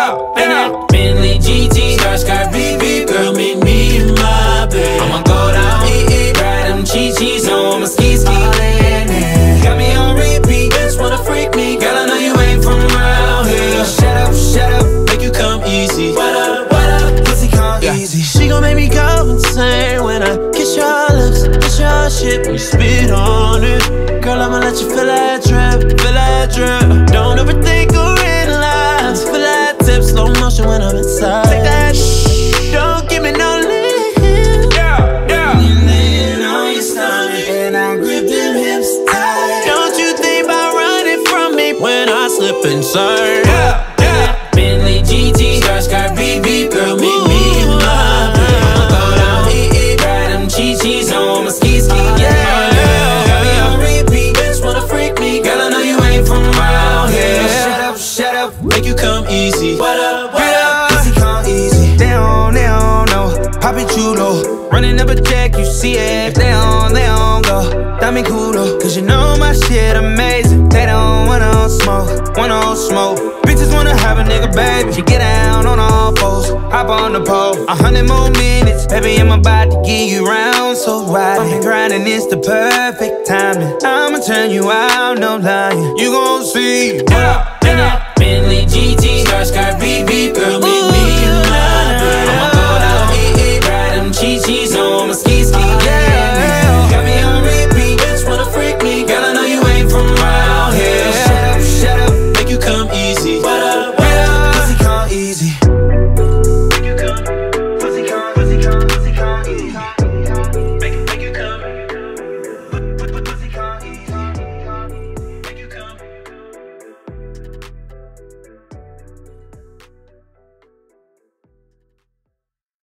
Bentley GT, skirt, beep, beep. Girl, meet me in my bed. I'ma go down, ride them Chi-Chis on my ski. Got me on repeat, just wanna freak me. Girl, I know you ain't from around here. Shut up, make you come easy. What up, pussy come easy. She gon' make me go insane when I kiss your lips, kiss your shit, when you spit on it. Girl, I'ma let you feel that drip, feel that drip. Don't overthink or analyze. Feel that tip, slow motion when I'm inside. Take that don't give me no leave. You laying on your stomach and I grip them hips tight. Don't you think about running from me when I slip inside? Bentley GT, skirt, beep, beep. Girl, meet me in my bed. I'ma go down, ride them Chi-Chis on my ski. Got me on repeat, just wanna freak me. Girl, I know you ain't from around here. Shut up, make you come easy. What up, pussy come easy. They don't know, pop it chulo. Running up a check, you see it. They don't go. That me cool though, cause you know my shit amazing. They don't want no smoke. Bitches wanna have a nigga, baby. She get down on all fours, hop on the pole. 100 more minutes, baby, I'm about to give you round. So ride it, grinding, it's the perfect timing. I'ma turn you out, no lying. You gon' see.